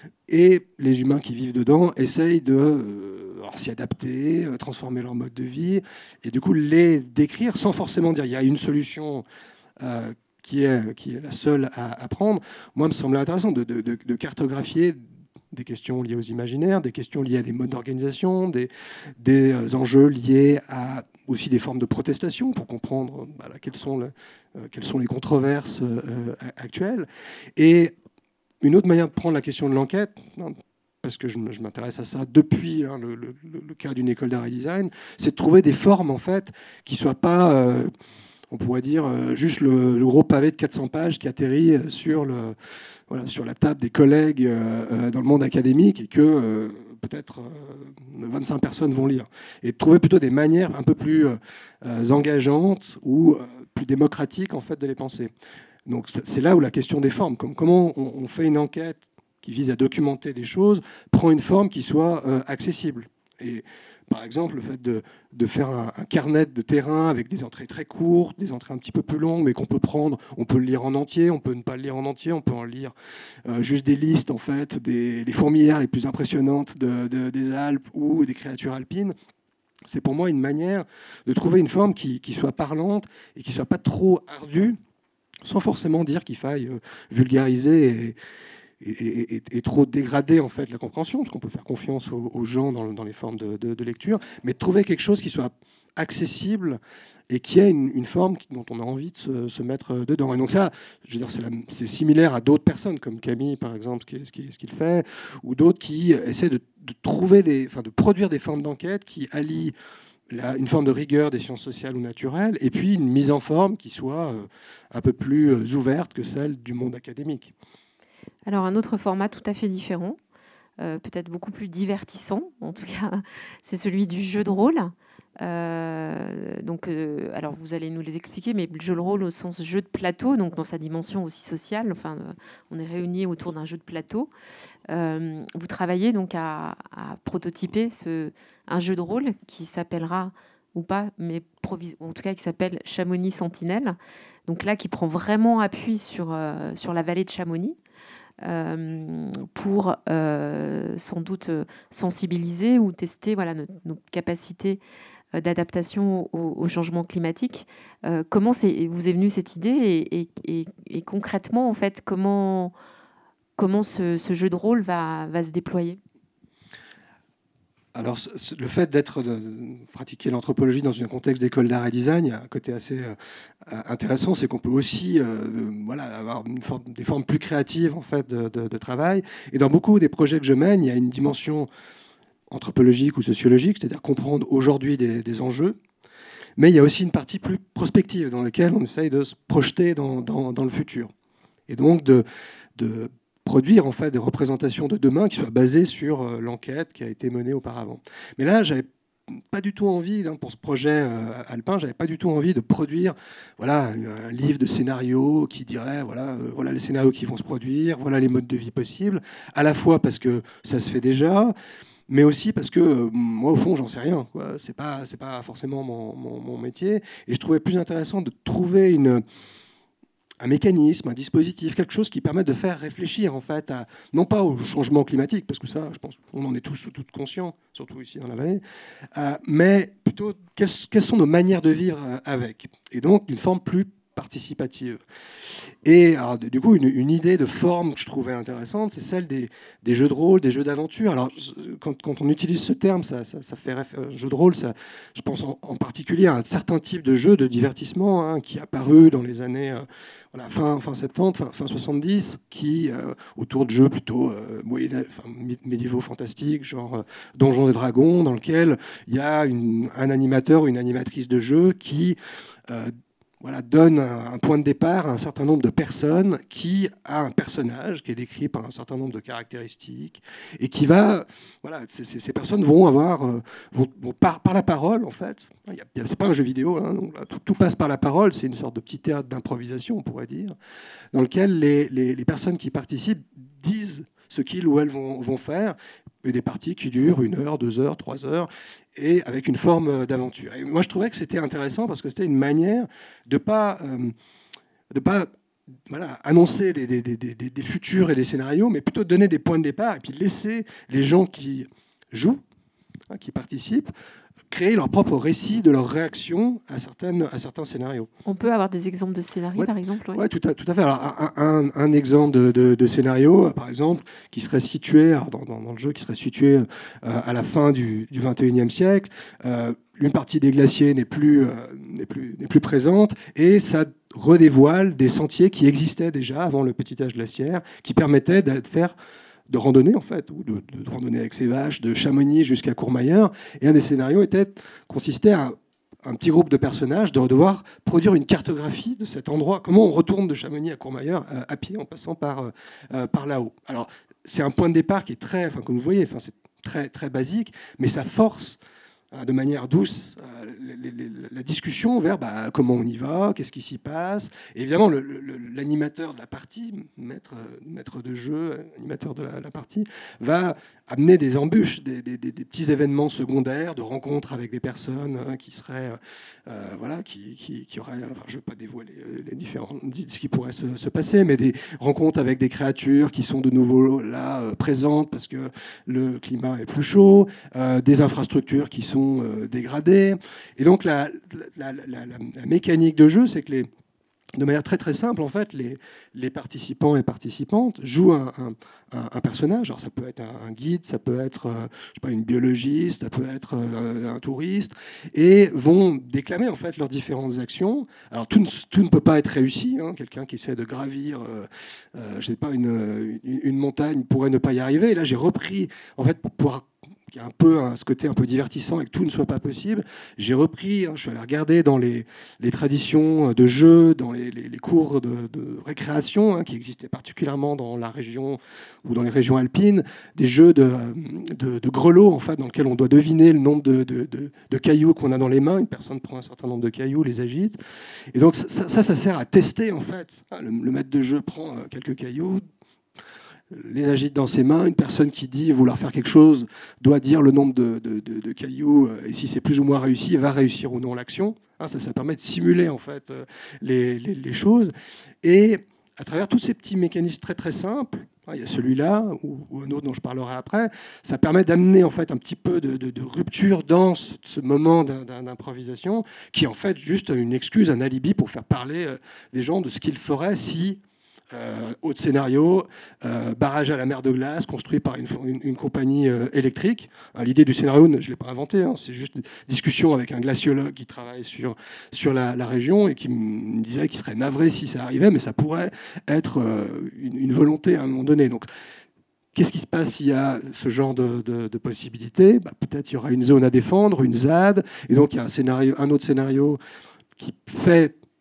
et les humains qui vivent dedans essayent de euh, s'y adapter, euh, transformer leur mode de vie, et du coup les décrire sans forcément dire, il y a une solution euh, qui, est, qui est la seule à, à prendre. Moi, il me semblait intéressant de, de, de, de cartographier des questions liées aux imaginaires, des questions liées à des modes d'organisation, des, des enjeux liés à aussi des formes de protestation pour comprendre voilà, quelles, sont le, euh, quelles sont les controverses euh, actuelles. Et une autre manière de prendre la question de l'enquête, hein, parce que je m'intéresse à ça depuis hein, le, le, le cas d'une école d'art et design, c'est de trouver des formes en fait, qui ne soient pas... Euh, on pourrait dire euh, juste le, le gros pavé de quatre cents pages qui atterrit sur, le, voilà, sur la table des collègues euh, dans le monde académique et que euh, peut-être euh, vingt-cinq personnes vont lire. Et de trouver plutôt des manières un peu plus euh, engageantes ou euh, plus démocratiques en fait, de les penser. Donc c'est là où la question des formes, comme comment on, on fait une enquête qui vise à documenter des choses, prend une forme qui soit euh, accessible. Et par exemple, le fait de, de faire un, un carnet de terrain avec des entrées très courtes, des entrées un petit peu plus longues, mais qu'on peut prendre, on peut le lire en entier, on peut ne pas le lire en entier, on peut en lire euh, juste des listes, en fait, des les fourmilières les plus impressionnantes de, de, des Alpes ou des créatures alpines. C'est pour moi une manière de trouver une forme qui, qui soit parlante et qui ne soit pas trop ardue, sans forcément dire qu'il faille euh, vulgariser et, Et, et, et trop dégrader en fait la compréhension, parce qu'on peut faire confiance aux, aux gens dans, dans les formes de, de, de lecture, mais trouver quelque chose qui soit accessible et qui ait une, une forme dont on a envie de se, se mettre dedans. Et donc ça, je veux dire, c'est, la, c'est similaire à d'autres personnes, comme Camille par exemple, ce qu'il, ce qu'il, ce qu'il fait, ou d'autres qui essaient de, de trouver des, enfin, de produire des formes d'enquête qui allient la, une forme de rigueur des sciences sociales ou naturelles, et puis une mise en forme qui soit euh, un peu plus euh, ouverte que celle du monde académique. Alors un autre format tout à fait différent, euh, peut-être beaucoup plus divertissant, en tout cas, c'est celui du jeu de rôle. Euh, donc, euh, alors vous allez nous les expliquer, mais le jeu de rôle au sens jeu de plateau, donc dans sa dimension aussi sociale. Enfin, euh, on est réunis autour d'un jeu de plateau. Euh, vous travaillez donc à, à prototyper ce, un jeu de rôle qui s'appellera ou pas, mais provis- en tout cas qui s'appelle Chamonix Sentinelle. Donc là, qui prend vraiment appui sur euh, sur la vallée de Chamonix. Euh, pour euh, sans doute euh, sensibiliser ou tester voilà, notre, notre capacité euh, d'adaptation au, au changement climatique. Euh, comment c'est, vous est venue cette idée et, et, et, et concrètement, en fait, comment, comment ce, ce jeu de rôle va, va se déployer ? Alors, le fait d'être de pratiquer l'anthropologie dans un contexte d'école d'art et design, il y a un côté assez euh, intéressant, c'est qu'on peut aussi euh, de, voilà, avoir une forme, des formes plus créatives en fait, de, de, de travail. Et dans beaucoup des projets que je mène, il y a une dimension anthropologique ou sociologique, c'est-à-dire comprendre aujourd'hui des, des enjeux. Mais il y a aussi une partie plus prospective dans laquelle on essaye de se projeter dans, dans, dans le futur. Et donc de... de produire en fait des représentations de demain qui soient basées sur euh, l'enquête qui a été menée auparavant. Mais là, j'avais pas du tout envie, hein, pour ce projet euh, alpin, j'avais pas du tout envie de produire voilà, un, un livre de scénarios qui dirait voilà, euh, voilà les scénarios qui vont se produire, voilà les modes de vie possibles, à la fois parce que ça se fait déjà, mais aussi parce que euh, moi, au fond, j'en sais rien. Ce n'est pas, c'est pas forcément mon, mon, mon métier. Et je trouvais plus intéressant de trouver une, un mécanisme, un dispositif, quelque chose qui permette de faire réfléchir, en fait, à, non pas au changement climatique, parce que ça, je pense qu'on en est tous toutes conscients, surtout ici dans la vallée, euh, mais plutôt quelles, quelles sont nos manières de vivre avec. Et donc, d'une forme plus participative. Et alors, du coup, une, une idée de forme que je trouvais intéressante, c'est celle des, des jeux de rôle, des jeux d'aventure. Alors, quand, quand on utilise ce terme, ça, ça, ça fait référence, jeu de rôle, ça, je pense en, en particulier à un certain type de jeu de divertissement hein, qui est apparu dans les années euh, voilà, fin, fin soixante-dix, fin, fin soixante-dix, qui, euh, autour de jeux plutôt euh, enfin, médiévaux fantastiques, genre euh, Donjons et Dragons, dans lequel il y a une, un animateur ou une animatrice de jeu qui euh, Voilà, donne un point de départ à un certain nombre de personnes qui a un personnage qui est décrit par un certain nombre de caractéristiques et qui va, voilà, ces, ces personnes vont avoir, vont, vont par, par la parole en fait. C'est pas un jeu vidéo, hein, donc là, tout, tout passe par la parole. C'est une sorte de petit théâtre d'improvisation, on pourrait dire, dans lequel les, les, les personnes qui participent disent ce qu'ils ou elles vont, vont faire. Et des parties qui durent une heure, deux heures, trois heures, et avec une forme d'aventure. Et moi, je trouvais que c'était intéressant parce que c'était une manière de ne pas, euh, de pas voilà, annoncer des, des, des, des, des futurs et des scénarios, mais plutôt donner des points de départ et puis laisser les gens qui jouent, hein, qui participent, créer leur propre récit de leur réaction à, certaines, à certains scénarios. On peut avoir des exemples de scénarios, ouais, par exemple Oui, ouais, tout, tout à fait. Alors, un, un, un exemple de, de, de scénario, par exemple, qui serait situé, alors dans, dans, dans le jeu, qui serait situé euh, à la fin du, du vingt et unième siècle. Euh, une partie des glaciers n'est plus, euh, n'est plus, n'est plus présente, et ça redévoile des sentiers qui existaient déjà avant le petit âge glaciaire, qui permettaient de faire de randonnée, en fait, ou de, de, de randonnée avec ses vaches, de Chamonix jusqu'à Courmayeur. Et un des scénarios était, consistait à un petit groupe de personnages de devoir produire une cartographie de cet endroit. Comment on retourne de Chamonix à Courmayeur euh, à pied en passant par, euh, par là-haut. Alors, c'est un point de départ qui est très, enfin, comme vous voyez, enfin, c'est très, très basique, mais ça force de manière douce euh, les, les, la discussion vers bah, comment on y va, qu'est-ce qui s'y passe. Et évidemment, le, le, l'animateur de la partie, maître, maître de jeu, animateur de la, la partie, va amener des embûches, des, des, des, des petits événements secondaires, de rencontres avec des personnes hein, qui seraient, euh, voilà, qui, qui, qui auraient, enfin, je ne veux pas dévoiler les différents, ce qui pourrait se, se passer, mais des rencontres avec des créatures qui sont de nouveau là, euh, présentes parce que le climat est plus chaud, euh, des infrastructures qui sont euh, dégradées. Et donc, la, la, la, la, la mécanique de jeu, c'est que les de manière très très simple, en fait, les, les participants et participantes jouent un, un, un personnage. Alors, ça peut être un, un guide, ça peut être euh, je sais pas, une biologiste, ça peut être euh, un touriste, et vont déclamer en fait leurs différentes actions. Alors, tout ne, tout ne peut pas être réussi. Hein. Quelqu'un qui essaie de gravir, euh, euh, je sais pas, une, une, une montagne pourrait ne pas y arriver. Et là, j'ai repris, en fait, pour pouvoir qui a un peu hein, ce côté un peu divertissant et que tout ne soit pas possible. J'ai repris, hein, je suis allé regarder dans les, les traditions de jeu, dans les, les, les cours de, de récréation hein, qui existaient particulièrement dans la région ou dans les régions alpines, des jeux de, de, de grelots en fait, dans lesquels on doit deviner le nombre de, de, de, de cailloux qu'on a dans les mains. Une personne prend un certain nombre de cailloux, les agite. Et donc ça, ça, ça sert à tester en fait. Le, le maître de jeu prend quelques cailloux, les agite dans ses mains. Une personne qui dit vouloir faire quelque chose doit dire le nombre de, de, de, de cailloux et si c'est plus ou moins réussi, va réussir ou non l'action. Hein, ça, ça permet de simuler en fait les, les, les choses. Et à travers tous ces petits mécanismes très très simples, hein, il y a celui-là ou, ou un autre dont je parlerai après, ça permet d'amener en fait un petit peu de, de, de rupture dans ce, ce moment d'improvisation qui est en fait juste une excuse, un alibi pour faire parler les gens de ce qu'ils feraient si Euh, autre scénario, euh, barrage à la mer de glace construit par une, une, une compagnie euh, électrique. Hein, l'idée du scénario, je ne l'ai pas inventé, hein, c'est juste une discussion avec un glaciologue qui travaille sur, sur la, la région et qui me disait qu'il serait navré si ça arrivait, mais ça pourrait être euh, une, une volonté à un moment donné. Donc, qu'est-ce qui se passe s'il y a ce genre de, de, de possibilités bah, peut-être il y aura une zone à défendre, une Z A D, et donc il y a un, scénario, un autre scénario qui fait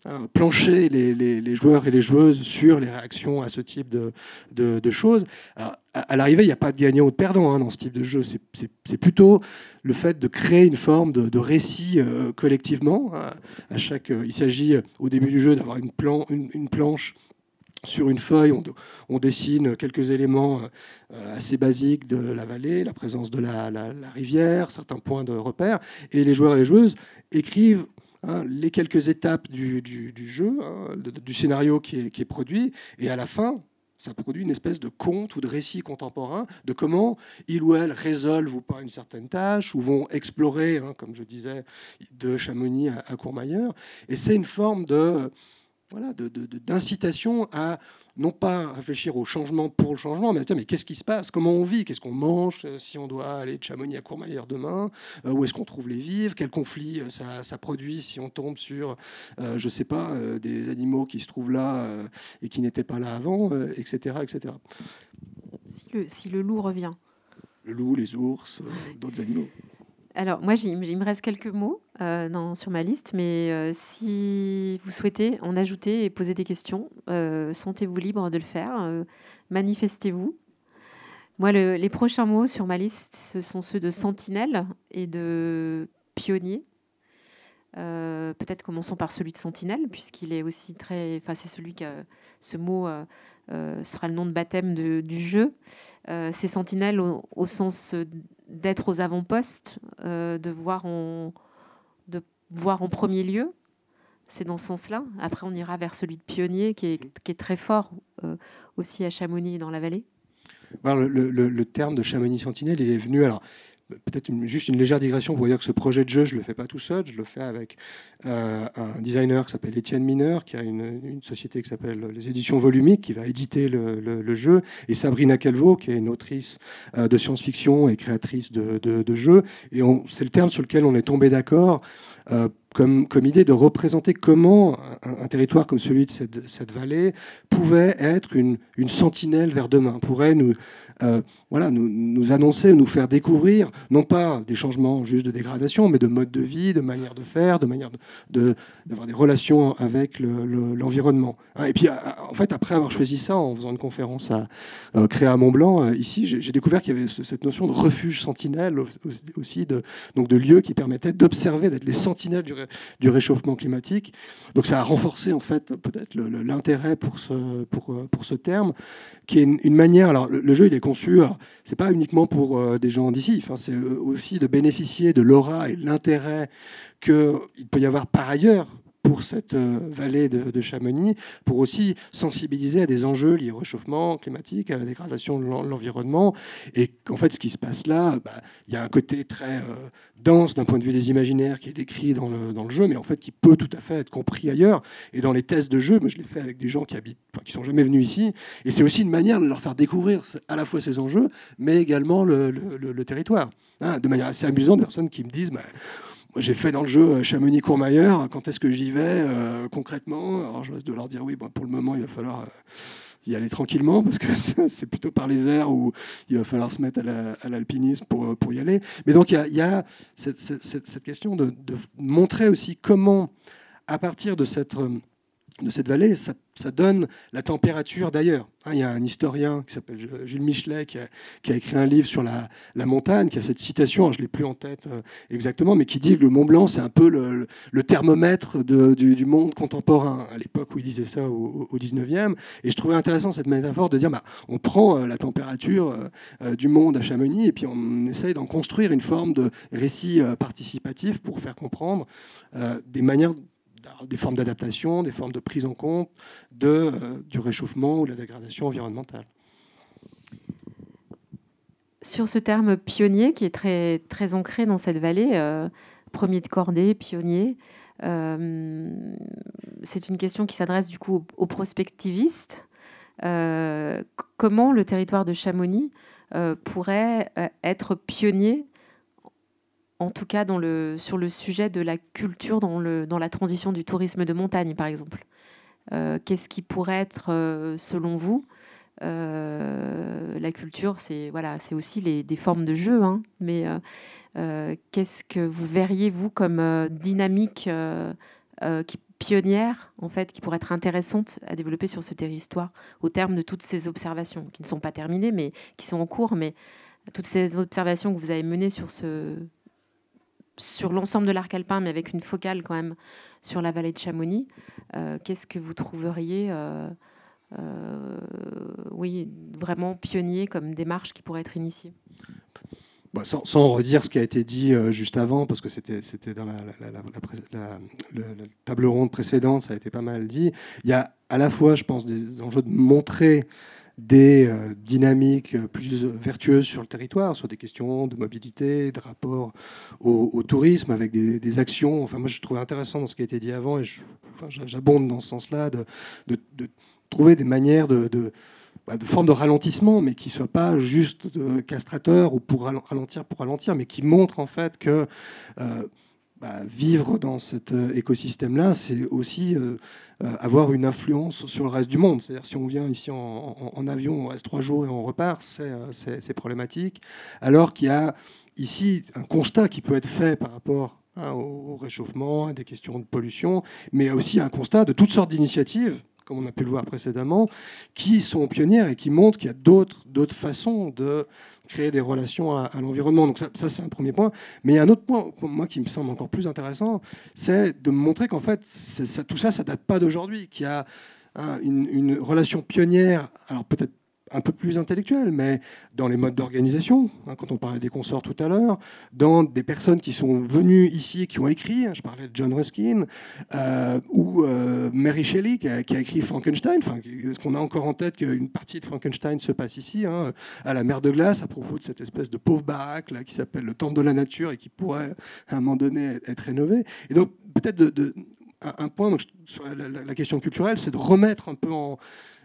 hein, plancher les, les, les joueurs et les joueuses sur les réactions à ce type de, de, de choses. Alors, à, à l'arrivée, il n'y a pas de gagnant ou de perdant hein, dans ce type de jeu. C'est, c'est, c'est plutôt le fait de créer une forme de, de récit euh, collectivement. Hein. À chaque, euh, il s'agit au début du jeu d'avoir une, plan, une, une planche. Sur une feuille, on, on dessine quelques éléments euh, assez basiques de la vallée, la présence de la, la, la rivière, certains points de repère, et les joueurs et les joueuses écrivent hein, les quelques étapes du, du, du jeu, hein, de, du scénario qui est, qui est produit, et à la fin, ça produit une espèce de conte ou de récit contemporain de comment ils ou elles résolvent ou pas une certaine tâche, ou vont explorer, hein, comme je disais, de Chamonix à, à Courmayeur. Et c'est une forme de... Voilà, de, de, de, d'incitation à non pas réfléchir au changement pour le changement, mais à se dire mais qu'est-ce qui se passe, comment on vit, qu'est-ce qu'on mange, si on doit aller de Chamonix à Courmayeur demain, euh, où est-ce qu'on trouve les vivres, quel conflit ça, ça produit si on tombe sur, euh, je sais pas, euh, des animaux qui se trouvent là euh, et qui n'étaient pas là avant, euh, et cetera, et cetera. Si le, si le loup revient. Le loup, les ours, euh, d'autres animaux. Alors, moi, il me reste quelques mots euh, dans, sur ma liste, mais euh, si vous souhaitez en ajouter et poser des questions, euh, sentez-vous libre de le faire. Euh, manifestez-vous. Moi, le, les prochains mots sur ma liste, ce sont ceux de sentinelle et de pionnier. Euh, peut-être commençons par celui de sentinelle, puisqu'il est aussi très... Enfin, c'est celui qui a... Ce mot euh, euh, sera le nom de baptême de, du jeu. Euh, c'est sentinelle au, au sens d'être aux avant-postes, euh, de, voir en, de voir en premier lieu. C'est dans ce sens-là. Après, on ira vers celui de pionnier, qui est, qui est très fort euh, aussi à Chamonix et dans la vallée. Alors, le, le, le terme de Chamonix sentinelle, il est venu... Alors, peut-être une, juste une légère digression pour dire que ce projet de jeu, je ne le fais pas tout seul, je le fais avec euh, un designer qui s'appelle Étienne Mineur, qui a une, une société qui s'appelle les Éditions Volumiques, qui va éditer le, le, le jeu, et Sabrina Calvo, qui est une autrice euh, de science-fiction et créatrice de, de, de jeux. Et on, c'est le terme sur lequel on est tombé d'accord euh, comme, comme idée de représenter comment un, un territoire comme celui de cette, cette vallée pouvait être une, une sentinelle vers demain, pourrait nous... Euh, voilà, nous, nous annoncer, nous faire découvrir, non pas des changements juste de dégradation, mais de mode de vie, de manière de faire, de manière de, de, d'avoir des relations avec le, le, l'environnement. Et puis, en fait, après avoir choisi ça, en faisant une conférence à euh, Créa Mont-Blanc, euh, ici, j'ai, j'ai découvert qu'il y avait ce, cette notion de refuge sentinelle aussi, de, donc de lieux qui permettaient d'observer, d'être les sentinelles du, ré, du réchauffement climatique. Donc ça a renforcé, en fait, peut-être le, le, l'intérêt pour ce, pour, pour ce terme, qui est une, une manière... Alors, le, le jeu, il est conçu, alors, c'est pas uniquement pour euh, des gens d'ici, enfin, c'est aussi de bénéficier de l'aura et de l'intérêt qu'il peut y avoir par ailleurs pour cette euh, vallée de, de Chamonix, pour aussi sensibiliser à des enjeux liés au réchauffement climatique, à la dégradation de l'environnement. Et qu'en fait, ce qui se passe là, bah, il y a un côté très euh, dense d'un point de vue des imaginaires qui est décrit dans le, dans le jeu, mais en fait qui peut tout à fait être compris ailleurs. Et dans les tests de jeu, moi, je l'ai fait avec des gens qui habitent, enfin, qui sont jamais venus ici. Et c'est aussi une manière de leur faire découvrir à la fois ces enjeux, mais également le, le, le territoire. Hein, de manière assez amusante, des personnes qui me disent... Bah, j'ai fait dans le jeu Chamonix-Courmayeur. Quand est-ce que j'y vais euh, concrètement? Alors je vais leur dire oui, bon, pour le moment, il va falloir euh, y aller tranquillement parce que c'est plutôt par les airs où il va falloir se mettre à, la, à l'alpinisme pour, pour y aller. Mais donc il y a, il y a cette, cette, cette question de, de montrer aussi comment, à partir de cette... de cette vallée, ça, ça donne la température d'ailleurs. Hein, il y a un historien qui s'appelle Jules Michelet qui a, qui a écrit un livre sur la, la montagne, qui a cette citation, je ne l'ai plus en tête euh, exactement, mais qui dit que le Mont Blanc, c'est un peu le, le thermomètre de, du, du monde contemporain, à l'époque où il disait ça au, au dix-neuvième. Et je trouvais intéressant cette métaphore de dire, bah, on prend euh, la température euh, du monde à Chamonix et puis on essaye d'en construire une forme de récit euh, participatif pour faire comprendre euh, des manières des formes d'adaptation, des formes de prise en compte de, euh, du réchauffement ou de la dégradation environnementale. Sur ce terme pionnier qui est très, très ancré dans cette vallée, euh, premier de cordée, pionnier, euh, c'est une question qui s'adresse du coup aux, aux prospectivistes. Euh, comment le territoire de Chamonix euh, pourrait euh, être pionnier, en tout cas dans le, sur le sujet de la culture dans, le, dans la transition du tourisme de montagne, par exemple. Euh, qu'est-ce qui pourrait être, euh, selon vous, euh, la culture, c'est, voilà, c'est aussi les, des formes de jeu, hein, mais euh, euh, qu'est-ce que vous verriez, vous, comme euh, dynamique euh, euh, qui pionnière, en fait, qui pourrait être intéressante à développer sur ce territoire au terme de toutes ces observations, qui ne sont pas terminées, mais qui sont en cours, mais toutes ces observations que vous avez menées sur, ce, sur l'ensemble de l'arc alpin, mais avec une focale quand même sur la vallée de Chamonix, euh, qu'est-ce que vous trouveriez euh, euh, oui, vraiment pionnier comme démarche qui pourrait être initiée? Bah, sans, sans redire ce qui a été dit euh, juste avant, parce que c'était, c'était dans la, la, la, la, la, la table ronde précédente, ça a été pas mal dit. Il y a à la fois, je pense, des enjeux de montrer des euh, dynamiques plus vertueuses sur le territoire, sur des questions de mobilité, de rapport au, au tourisme, avec des, des actions. Enfin, moi, je trouve intéressant dans ce qui a été dit avant, et je, enfin, j'abonde dans ce sens-là, de, de, de trouver des manières de... de de forme de ralentissement, mais qui ne soit pas juste castrateur ou pour ralentir pour ralentir, mais qui montre en fait que euh, bah, vivre dans cet écosystème-là, c'est aussi euh, avoir une influence sur le reste du monde. C'est-à-dire si on vient ici en, en, en avion, on reste trois jours et on repart, c'est, c'est, c'est problématique. Alors qu'il y a ici un constat qui peut être fait par rapport hein, au réchauffement, à des questions de pollution, mais aussi un constat de toutes sortes d'initiatives, comme on a pu le voir précédemment, qui sont pionnières et qui montrent qu'il y a d'autres, d'autres façons de créer des relations à, à l'environnement. Donc ça, ça, c'est un premier point. Mais il y a un autre point, pour moi, qui me semble encore plus intéressant, c'est de montrer qu'en fait, c'est, ça, tout ça, ça ne date pas d'aujourd'hui, qu'il y a hein, une, une relation pionnière, alors peut-être un peu plus intellectuelle, mais dans les modes d'organisation, hein, quand on parlait des consorts tout à l'heure, dans des personnes qui sont venues ici et qui ont écrit, hein, je parlais de John Ruskin, euh, ou euh, Mary Shelley qui a, qui a écrit Frankenstein. Enfin, est-ce qu'on a encore en tête qu'une partie de Frankenstein se passe ici, hein, à la mer de glace, à propos de cette espèce de pauvre baraque là, qui s'appelle le Temple de la Nature et qui pourrait à un moment donné être rénovée. Et donc peut-être de, de, un point donc, sur la, la, la question culturelle, c'est de remettre un peu en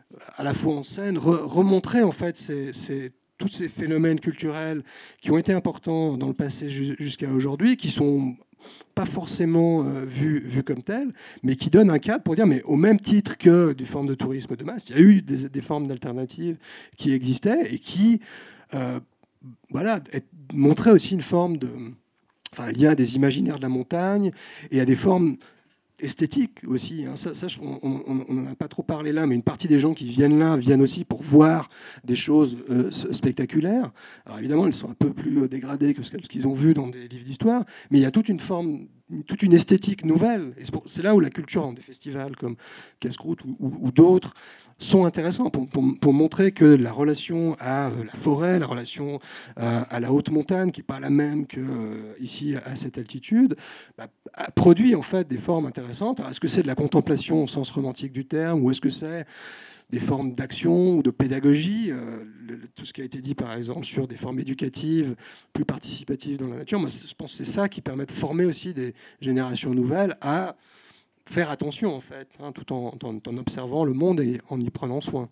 à la fois en scène, re- remontrer en fait ces, ces, tous ces phénomènes culturels qui ont été importants dans le passé ju- jusqu'à aujourd'hui, qui sont pas forcément euh, vus, vus comme tels, mais qui donnent un cadre pour dire, mais au même titre que des formes de tourisme de masse, il y a eu des, des formes d'alternatives qui existaient et qui, euh, voilà, montraient aussi une forme de, enfin, un lien à des imaginaires de la montagne et à des formes esthétique aussi. Hein. Ça, ça, on n'en a pas trop parlé là, mais une partie des gens qui viennent là viennent aussi pour voir des choses euh, spectaculaires. Alors évidemment, elles sont un peu plus dégradées que ce qu'ils ont vu dans des livres d'histoire, mais il y a toute une forme, toute une esthétique nouvelle. Et c'est là où la culture dans des festivals comme Casse-Croûte ou, ou, ou d'autres sont intéressants pour, pour, pour montrer que la relation à la forêt, la relation à, à la haute montagne, qui n'est pas la même qu'ici à cette altitude, bah, produit en fait des formes intéressantes. Alors, est-ce que c'est de la contemplation au sens romantique du terme, ou est-ce que c'est des formes d'action ou de pédagogie, euh, le, tout ce qui a été dit par exemple sur des formes éducatives, plus participatives dans la nature. Moi, je pense que c'est ça qui permet de former aussi des générations nouvelles à faire attention en fait, hein, tout en, en, en observant le monde et en y prenant soin.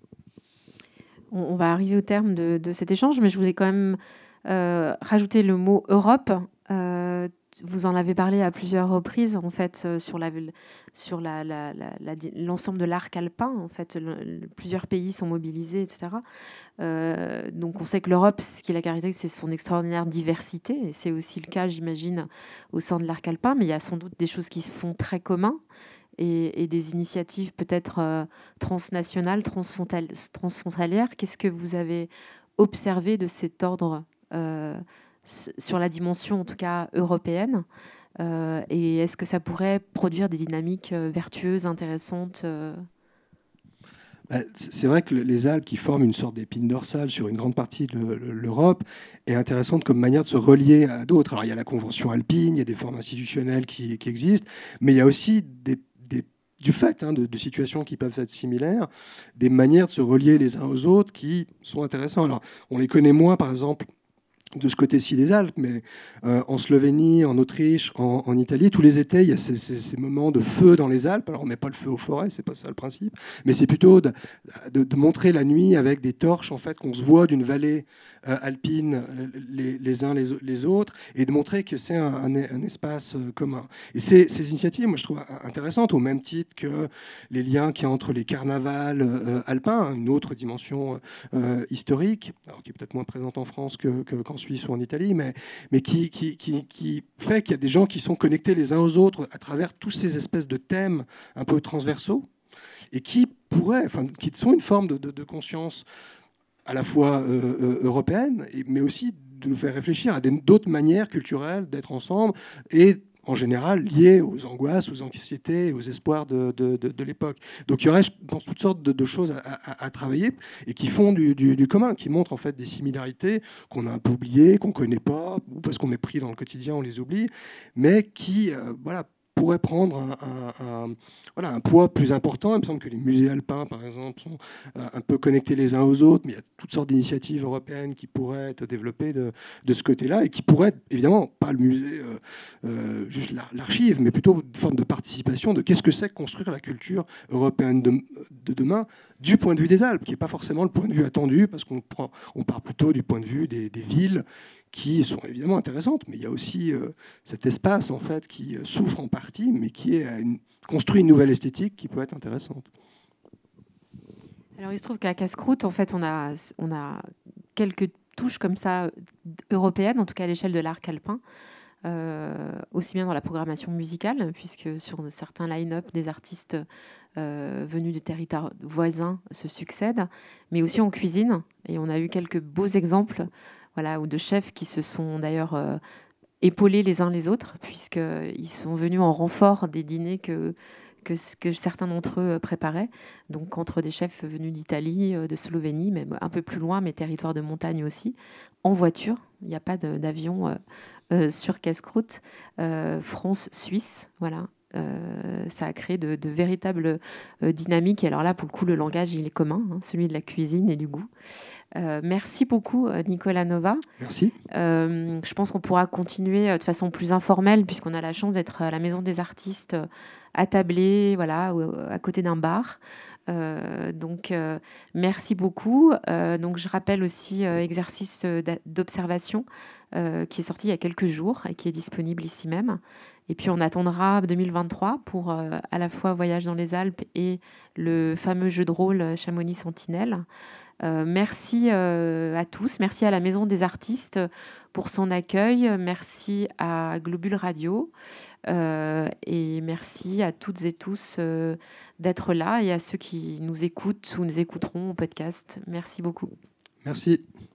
On, on va arriver au terme de, de cet échange, mais je voulais quand même euh, rajouter le mot Europe. Euh, vous en avez parlé à plusieurs reprises en fait euh, sur la sur la, la, la, la, l'ensemble de l'arc alpin. En fait, le, le, plusieurs pays sont mobilisés, et cetera. Euh, donc, on sait que l'Europe, ce qui la caractérise, c'est son extraordinaire diversité, et c'est aussi le cas, j'imagine, au sein de l'arc alpin. Mais il y a sans doute des choses qui se font très communs et, et des initiatives peut-être euh, transnationales, transfrontalières. Qu'est-ce que vous avez observé de cet ordre euh, sur la dimension, en tout cas, européenne, euh, et est-ce que ça pourrait produire des dynamiques euh, vertueuses, intéressantes euh... C'est vrai que les Alpes, qui forment une sorte d'épine dorsale sur une grande partie de l'Europe, est intéressante comme manière de se relier à d'autres. Alors, il y a la Convention alpine, il y a des formes institutionnelles qui, qui existent, mais il y a aussi des, des, du fait hein, de, de situations qui peuvent être similaires, des manières de se relier les uns aux autres qui sont intéressantes. Alors, on les connaît moins, par exemple, de ce côté-ci des Alpes, mais euh, en Slovénie, en Autriche, en, en Italie, tous les étés, il y a ces, ces, ces moments de feu dans les Alpes. Alors, on ne met pas le feu aux forêts, c'est pas ça le principe, mais c'est plutôt de, de, de montrer la nuit avec des torches, en fait, qu'on se voit d'une vallée euh, alpine les, les uns les, les autres, et de montrer que c'est un, un, un espace euh, commun. Et ces, ces initiatives, moi, je trouve intéressantes, au même titre que les liens qu'il y a entre les carnavals euh, alpins, une autre dimension euh, historique, alors qui est peut-être moins présente en France que, que, qu'en Suisse ou en Italie, mais, mais qui, qui, qui, qui fait qu'il y a des gens qui sont connectés les uns aux autres à travers tous ces espèces de thèmes un peu transversaux et qui pourraient, enfin, qui sont une forme de, de, de conscience à la fois euh, euh, européenne, mais aussi de nous faire réfléchir à d'autres manières culturelles d'être ensemble et en général liées aux angoisses, aux anxiétés, aux espoirs de, de, de, de l'époque. Donc il y aurait, je pense, toutes sortes de, de choses à, à, à travailler et qui font du, du, du commun, qui montrent en fait des similarités qu'on a un peu oubliées, qu'on ne connaît pas, ou parce qu'on est pris dans le quotidien, on les oublie, mais qui euh, voilà, pourraient prendre un, un, un, voilà, un poids plus important. Il me semble que les musées alpins, par exemple, sont euh, un peu connectés les uns aux autres, mais il y a toutes sortes d'initiatives européennes qui pourraient être développées de, de ce côté-là et qui pourraient être, évidemment, pas le musée, euh, euh, juste l'archive, mais plutôt une forme de participation de qu'est-ce que c'est que construire la culture européenne de, de demain du point de vue des Alpes, qui n'est pas forcément le point de vue attendu, parce qu'on prend, on part plutôt du point de vue des, des villes, qui sont évidemment intéressantes, mais il y a aussi euh, cet espace en fait qui euh, souffre en partie, mais qui est, une, construit une nouvelle esthétique qui peut être intéressante. Alors il se trouve qu'à Casse-Croûte, en fait, on a, on a quelques touches comme ça européennes, en tout cas à l'échelle de l'arc alpin, euh, aussi bien dans la programmation musicale, puisque sur certains line-up, des artistes euh, venus des territoires voisins se succèdent, mais aussi en cuisine, et on a eu quelques beaux exemples. Voilà, ou de chefs qui se sont d'ailleurs euh, épaulés les uns les autres, puisqu'ils sont venus en renfort des dîners que, que, que certains d'entre eux préparaient. Donc entre des chefs venus d'Italie, de Slovénie, même un peu plus loin, mais territoires de montagne aussi, en voiture. Il n'y a pas d'avion euh, euh, sur Casse-Croûte. Euh, France-Suisse, voilà. Euh, ça a créé de, de véritables euh, dynamiques. Et alors là, pour le coup, le langage, il est commun, hein, celui de la cuisine et du goût. Euh, merci beaucoup, Nicolas Nova. Merci. Euh, je pense qu'on pourra continuer de façon plus informelle, puisqu'on a la chance d'être à la Maison des Artistes, attablés, voilà, à côté d'un bar. Euh, donc, euh, merci beaucoup. Euh, donc, je rappelle aussi euh, exercice d'observation euh, qui est sorti il y a quelques jours et qui est disponible ici même. Et puis, on attendra deux mille vingt-trois pour euh, à la fois Voyage dans les Alpes et le fameux jeu de rôle Chamonix Sentinelle. Euh, merci euh, à tous, merci à la Maison des Artistes pour son accueil, merci à Globule Radio euh, et merci à toutes et tous euh, d'être là et à ceux qui nous écoutent ou nous écouteront au podcast. Merci beaucoup. Merci.